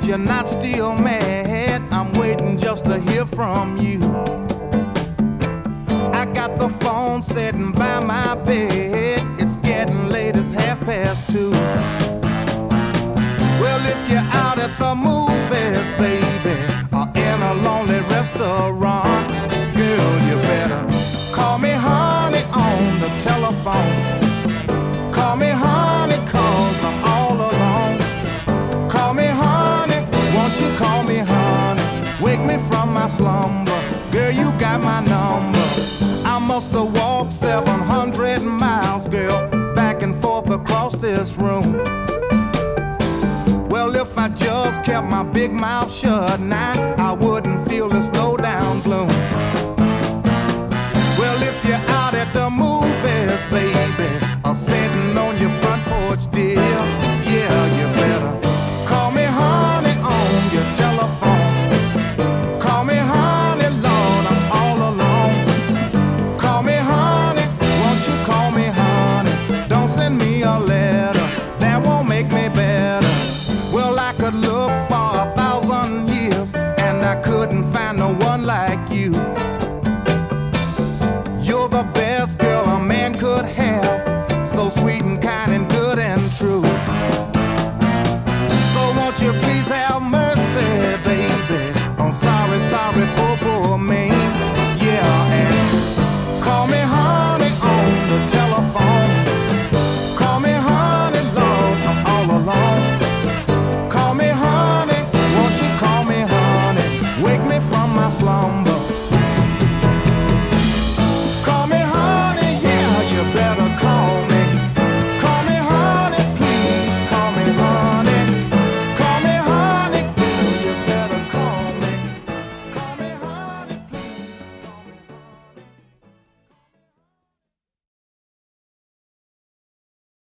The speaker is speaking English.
that you're not still mad. I'm waiting just to hear from you. I got the phone sitting by my bed. It's getting late, it's 2:30. Well, if you're out at the movies, baby, or in a lonely restaurant, girl, you better call me honey on the telephone. Call me honey, 'cause I'm all alone. Call me honey, won't you call me honey? Wake me from my slumber, girl, you got my number. I must have walked 700 miles, girl, back and forth across this room. Well, if I just kept my big mouth shut now, I wouldn't feel this low down gloom. Well, if you're out at the moon,